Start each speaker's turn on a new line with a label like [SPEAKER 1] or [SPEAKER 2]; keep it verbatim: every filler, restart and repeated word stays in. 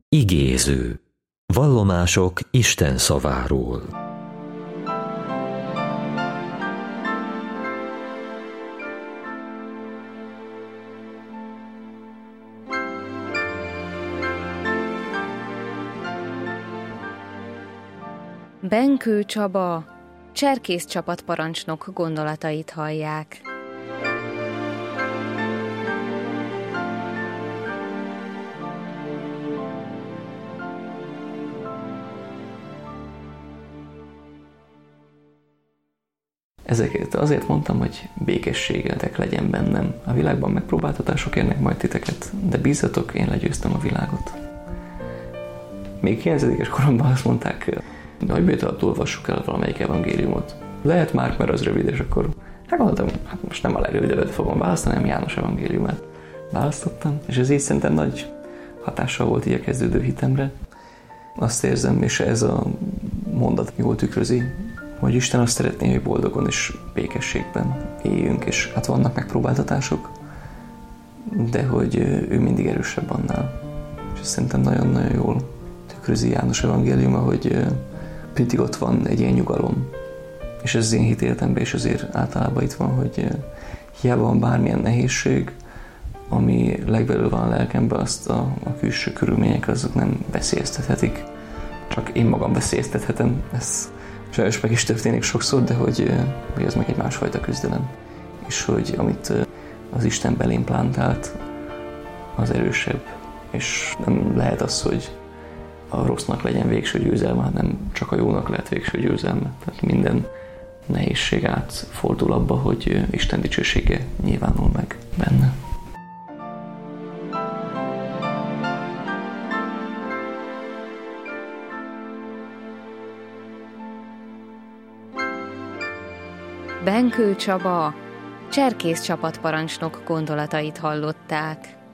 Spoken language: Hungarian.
[SPEAKER 1] Igéző. Vallomások Isten szaváról.
[SPEAKER 2] Benkő Csaba, cserkész csapatparancsnok gondolatait hallják.
[SPEAKER 3] Ezeket azért mondtam, hogy békességetek legyen bennem. A világban megpróbáltatások érnek majd titeket, de bízzatok, én legyőztem a világot. Még kilencedikes koromban azt mondták, hogy miért olvassuk el valamelyik evangéliumot. Lehet már, mert az rövid, és akkor hát gondoltam, hát most nem a legrövidebbet fogom választani, hanem János evangéliumát választottam, és ez így szerintem nagy hatással volt így a kezdődő hitemre. Azt érzem, és ez a mondat jól tükrözi, hogy Isten azt szeretné, hogy boldogon és békességben éljünk, és hát vannak megpróbáltatások, de hogy ő mindig erősebb annál. És ez szerintem nagyon-nagyon jól tükrözi János evangéliuma, hogy mindig ott van egy ilyen nyugalom. És ez az én hitéletemben is azért általában itt van, hogy hiába van bármilyen nehézség, ami legbelül van a lelkemben, azt a, a külső körülmények azok nem veszélyeztethetik. Csak én magam veszélyeztethetem. Ez sajnos meg is történik sokszor, de hogy, hogy ez meg egy másfajta küzdelem. És hogy amit az Isten belém plántált, az erősebb. És nem lehet az, hogy a rossznak legyen végső győzelme, hanem csak a jónak lehet végső győzelme. Tehát minden nehézség átfordul abba, hogy Isten dicsősége nyilvánul meg benne.
[SPEAKER 2] Benkő Csaba, cserkész csapatparancsnok gondolatait hallották.